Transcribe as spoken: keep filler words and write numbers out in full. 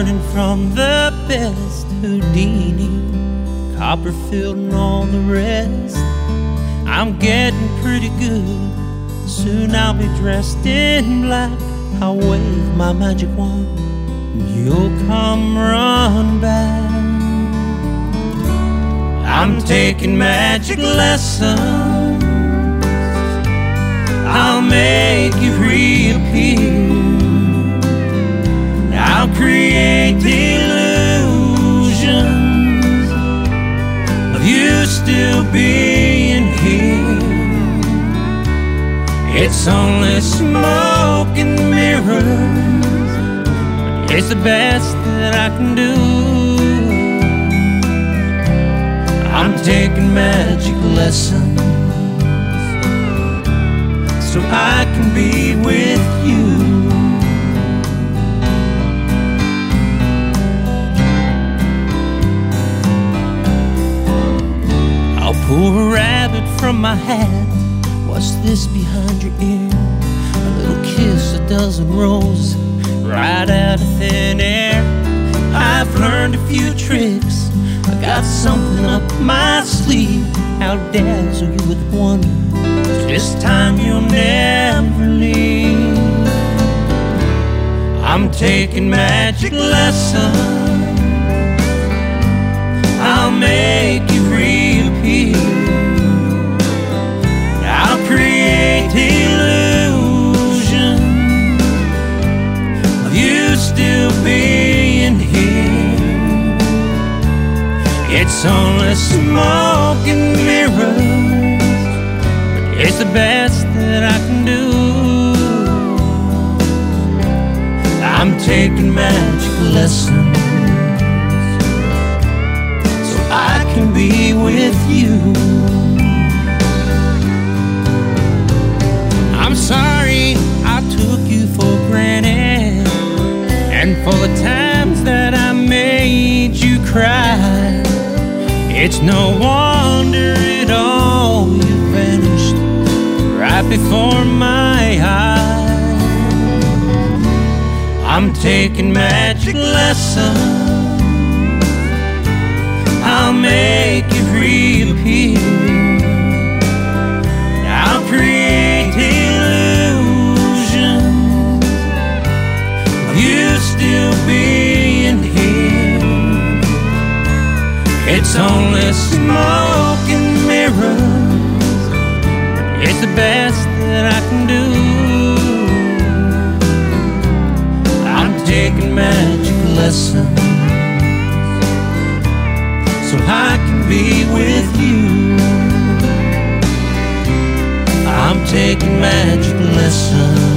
learning from the best. Houdini, Copperfield and all the rest. I'm getting pretty good. Soon I'll be dressed in black. I'll wave my magic wand and you'll come run back. I'm taking magic lessons. I'll make you reappear. I'll create illusions of you still being here. It's only smoke and mirrors, but it's the best that I can do. I'm taking magic lessons so I can be with you. I'll pull a rabbit from my hat. What's this behind your ear? A little kiss, a dozen roses right out of thin air. I've learned a few tricks. I got something up my sleeve. I'll dazzle you with wonder. This time you'll never leave. I'm taking magic lessons. I'll make you reappear. I'll create illusions of you still being here. It's only smoke and mirrors, but it's the best that I can do. I'm taking magic lessons so I can be with you. I'm sorry I took you for granted, and for the times that I made you cry. It's no wonder at all you vanished right before my eyes. I'm taking magic lessons. I'll make you reappear. I'll create illusions of you still being here. It's only smoke and mirrors, but it's the best that I can do. I'm taking magic lessons so I can be with you. I'm taking magic lessons